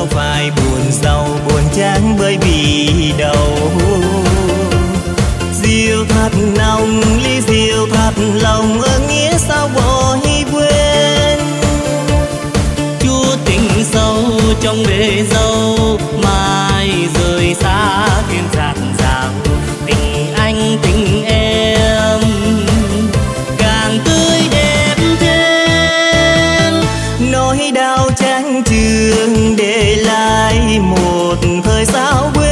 đâu phải buồn giàu buồn chán bởi vì đâu. Rượu thật nồng ly rượu thật lòng ơn nghĩa sao bỏ hy quên. Chúa tình sâu trong bể dâu mai rời xa thiên dạt dào. Tình anh tình em càng tươi đẹp thêm. Nỗi đau chán chường để lại một thời sao